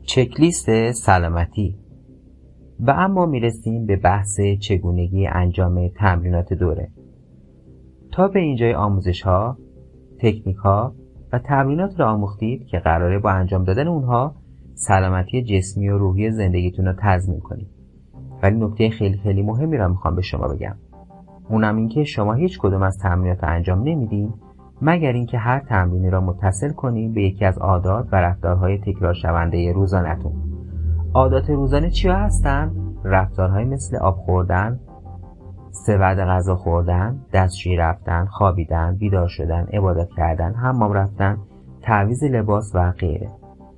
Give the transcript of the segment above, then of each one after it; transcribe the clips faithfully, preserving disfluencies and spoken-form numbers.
چکلیست سلامتی. و اما میرسیم به بحث چگونگی انجام تمرینات دوره. تا به اینجای آموزش ها، تکنیک ها و تمرینات رو آموختید که قراره با انجام دادن اونها سلامتی جسمی و روحی زندگیتون رو تضمین کنید. ولی نکته خیلی خیلی مهمی رو میخوام به شما بگم. اونم این که شما هیچ کدوم از تمرینات رو انجام نمیدین مگر اینکه هر تمرینی را متصل کنید به یکی از عادات و رفتارهای تکرار شونده روزانه‌تون. عادات روزانه چیا هستن؟ رفتارهای مثل آب خوردن، سه وعده غذا خوردن، دستشویی رفتن، خوابیدن، بیدار شدن، عبادت کردن، حمام رفتن، تعویض لباس و غیره.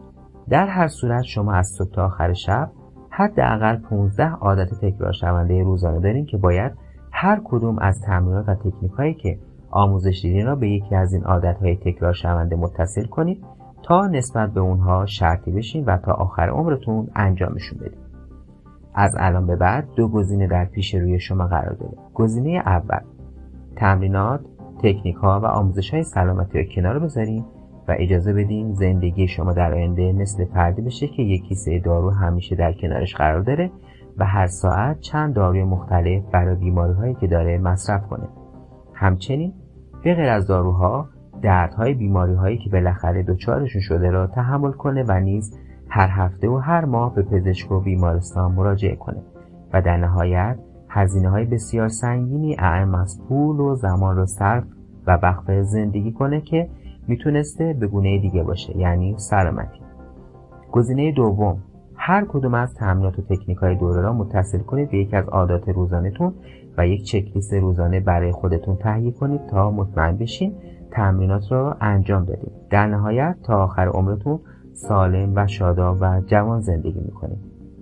در هر صورت شما از صبح تا آخر شب حداقل پانزده عادت تکرار شونده روزانه دارین که باید هر کدوم از تمرینات و تکنیک‌هایی که آموزش دیدین را به یکی از این عادت‌های تکرار شونده متصل کنید تا نسبت به اونها شرطی بشین و تا آخر عمرتون انجامشون بدید. از الان به بعد دو گزینه در پیش روی شما قرار داره. گزینه اول، تمرینات، تکنیک‌ها و آموزش‌های سلامتی رو کنار بذارین و اجازه بدین زندگی شما در آینده مثل فردی بشه که یک کیسه دارو همیشه در کنارش قرار داره و هر ساعت چند داروی مختلف برای بیماری‌هایی که داره مصرف کنه. همچنین به غیر از داروها، دردهای بیماری‌هایی که بالاخره دچارشون شده را تحمل کنه و نیز هر هفته و هر ماه به پزشک و بیمارستان مراجعه کنه و در نهایت هزینه‌های بسیار سنگینی اعم از پول و زمان رو صرف و وقف زندگی کنه که میتونسته به گونه دیگه باشه، یعنی سلامتی. گزینه دوم، هر کدوم از تمرینات و تکنیک‌های دوره را متصل کنید به یکی از عادات روزانه‌تون و یک چکلیست روزانه برای خودتون تهیه کنید تا مطمئن بشین تمرینات را انجام بدید. در نهایت تا آخر عمرتون سالم و شاداب و جوان زندگی میکنید.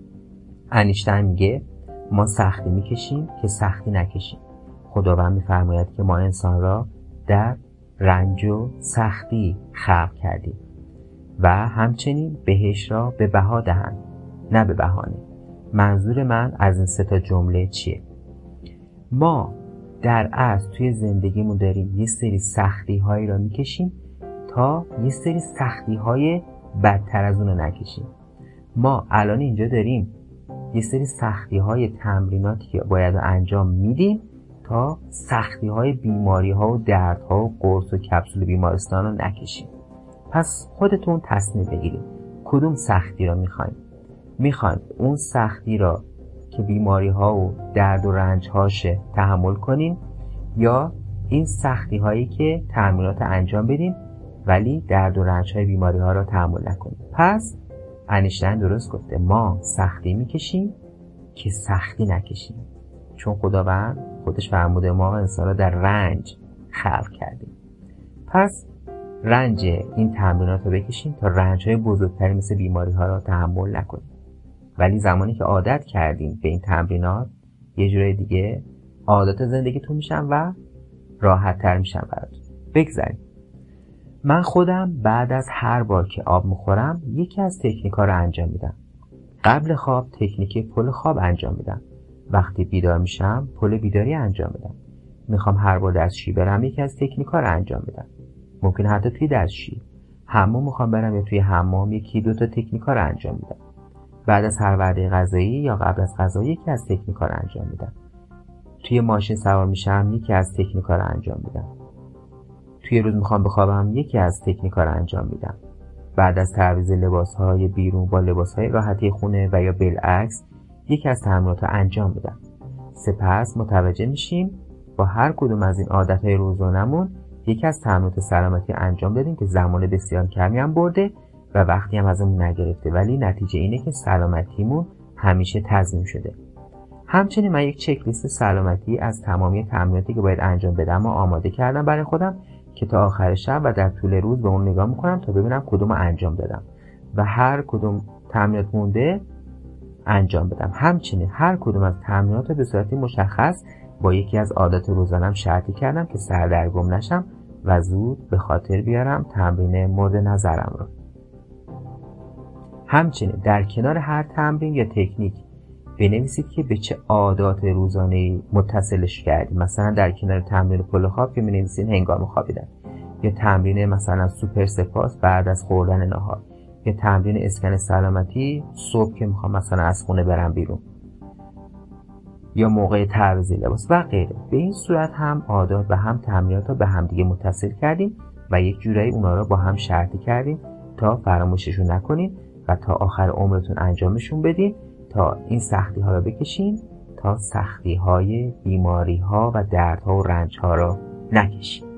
انیشتین میگه ما سختی میکشیم که سختی نکشیم. خداوند میفرماید که ما انسان را در رنج و سختی خلق کردیم و همچنین بهش را به بها دهند، نه به بهانه. منظور من از این سه تا جمله چیه؟ ما در اصل توی زندگیمون داریم یه سری سختی هایی را میکشیم تا یه سری سختی های بدتر از اون رو نکشیم. ما الان اینجا داریم یه سری سختی های تمریناتی که باید انجام میدیم تا سختی های بیماری ها و درد ها و قرص و کپسول بیمارستان رو نکشیم. پس خودتون تصمیم بگیرید کدوم سختی را میخواین. میخواین اون سختی را که بیماری ها و درد و رنج هاشه تحمل کنین، یا این سختی هایی که تمرینات انجام بدین ولی درد و رنج های بیماری ها را تحمل نکنین؟ پس انیشتین درست گفته، ما سختی میکشیم که سختی نکشیم، چون خداوند خودش فرموده ما انسان را در رنج خلق کردیم. پس رنج این تمرینات رو بکشیم تا رنج های بزرگتری مثل بیماری ها را تحمل نکنیم. ولی زمانی که عادت کردیم به این تمرینات، یه جورای دیگه عادت زندگیتون میشن و راحت تر میشن براتون. بگذاریم من خودم بعد از هر بار که آب میخورم یکی از تکنیک‌ها رو انجام میدم. قبل خواب تکنیک پل خواب انجام میدم. وقتی بیدار میشم پل بیداری انجام میدم. میخوام هر بار دستشویی برم یکی از تکنیک‌ها رو انجام میدم. ممکن حتی توی دستشویی. حمام میخوام برم یا توی حمام یکی دو تا تکنیک‌ها رو انجام میدم. بعد از هر وعده غذایی یا قبل از غذا یکی از تکنیک‌ها رو انجام میدم. توی ماشین سوار میشم یکی از تکنیک‌ها رو انجام میدم. توی روز میخوام بخوابم یکی از تکنیک‌ها رو انجام میدم. بعد از تعویض لباس‌های بیرون با لباس‌های راحتی خونه و یا بالعکس یکی از تمرینات رو انجام میدم. سپس متوجه میشیم با هر کدوم از این عادت‌های روزانه‌مون یکی از تمرینات سلامتی انجام بدیم که زمان بسیار کمی هم برده و وقتی هم ازمون نگرفته، ولی نتیجه اینه که سلامتیمون همیشه تضمین شده. همچنین من یک چک لیست سلامتی از تمامی تمریناتی که باید انجام بدم و آماده کردم برای خودم که تا آخر شب و در طول روز به اون نگاه میکنم تا ببینم کدوم رو انجام دادم و هر کدوم تمرینات مونده انجام بدم. همچنین هر کدوم از تمرینات رو به صورت مشخص با یکی از عادات روزانه‌ام شرطی کردم که سردرگم نشم و زود به خاطر بیارم تمرین مورد نظرم رو. همچنین در کنار هر تمرین یا تکنیک بنویسید که به چه عادات روزانه‌ای متصلش کردید. مثلا در کنار تمرین پل خواب که می‌نویسید هنگام خوابیدن، یا تمرین مثلا سوپر سپاس بعد از خوردن ناهار، یا تمرین اسکن سلامتی صبح که میخوام مثلا از خونه برم بیرون، یا موقع تعویض لباس و غیره. به این صورت هم عادات و هم تمرینات رو به هم دیگه متصل کردیم و یک جورایی اونا رو با هم شرطی کردیم تا فراموششون نکنین و تا آخر عمرتون انجامشون بدین تا این سختی ها رو بکشین، تا سختی های بیماری ها و دردها و رنج ها رو نکشین.